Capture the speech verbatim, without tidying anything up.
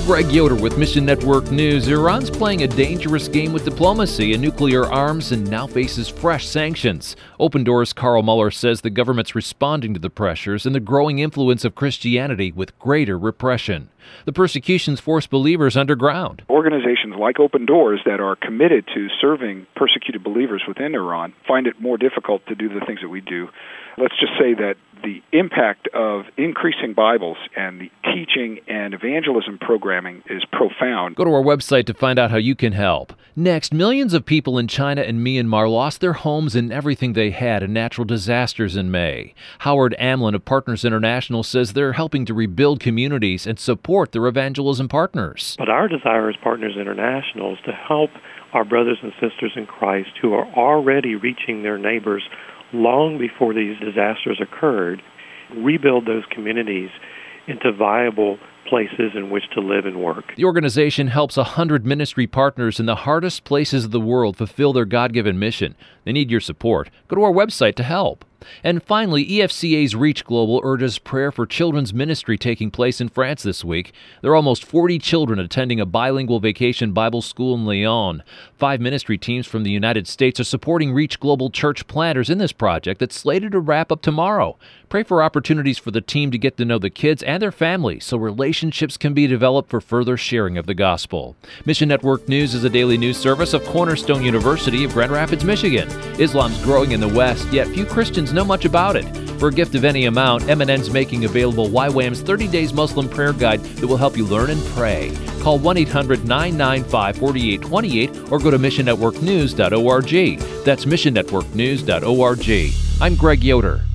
Greg Yoder with Mission Network News. Iran's playing a dangerous game with diplomacy and nuclear arms and now faces fresh sanctions. Open Doors' Carl Mueller says the government's responding to the pressures and the growing influence of Christianity with greater repression. The persecutions force believers underground. Organizations like Open Doors that are committed to serving persecuted believers within Iran find it more difficult to do the things that we do. Let's just say that the impact of increasing Bibles and the teaching and evangelism programming is profound. Go to our website to find out how you can help. Next, millions of people in China and Myanmar lost their homes and everything they had in natural disasters in May. Howard Amlin of Partners International says they're helping to rebuild communities and support their evangelism partners. But our desire as Partners International is to help our brothers and sisters in Christ who are already reaching their neighbors long before these disasters occurred, rebuild those communities into viable places in which to live and work. The organization helps one hundred ministry partners in the hardest places of the world fulfill their God-given mission. They need your support. Go to our website to help. And finally, E F C A's Reach Global urges prayer for children's ministry taking place in France this week. There are almost forty children attending a bilingual vacation Bible school in Lyon. Five ministry teams from the United States are supporting Reach Global church planters in this project that's slated to wrap up tomorrow. Pray for opportunities for the team to get to know the kids and their families so relationships can be developed for further sharing of the gospel. Mission Network News is a daily news service of Cornerstone University of Grand Rapids, Michigan. Islam's growing in the West, yet few Christians know much about it. For a gift of any amount, M and N's making available Y WAM's thirty days Muslim Prayer Guide that will help you learn and pray. Call one eight hundred nine nine five four eight two eight or go to mission network news dot org. That's mission network news dot org. I'm Greg Yoder.